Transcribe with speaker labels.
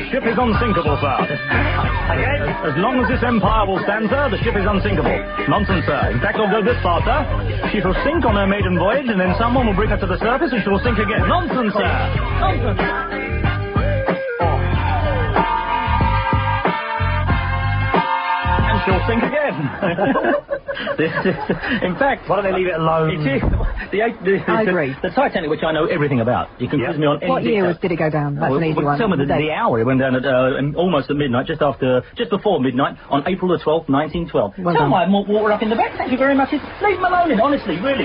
Speaker 1: The ship is unsinkable, sir. Again? As long as this Empire will stand, sir, the ship is unsinkable. Nonsense, sir. In fact, I'll go this far, sir. She shall sink on her maiden voyage, and then someone will bring her to the surface, and she will sink again. Nonsense, sir. Nonsense. She'll sink again. In fact,
Speaker 2: why don't they leave it alone?
Speaker 1: It is.
Speaker 3: I agree.
Speaker 1: The Titanic, which I know everything about. You can quiz me on any.
Speaker 3: What year did it go down? That's an easy one.
Speaker 1: Tell me the hour. It went down at almost at midnight, just before midnight, on April the 12th, 1912. Tell my water up in the back. Thank you very much. Leave them alone, honestly, really.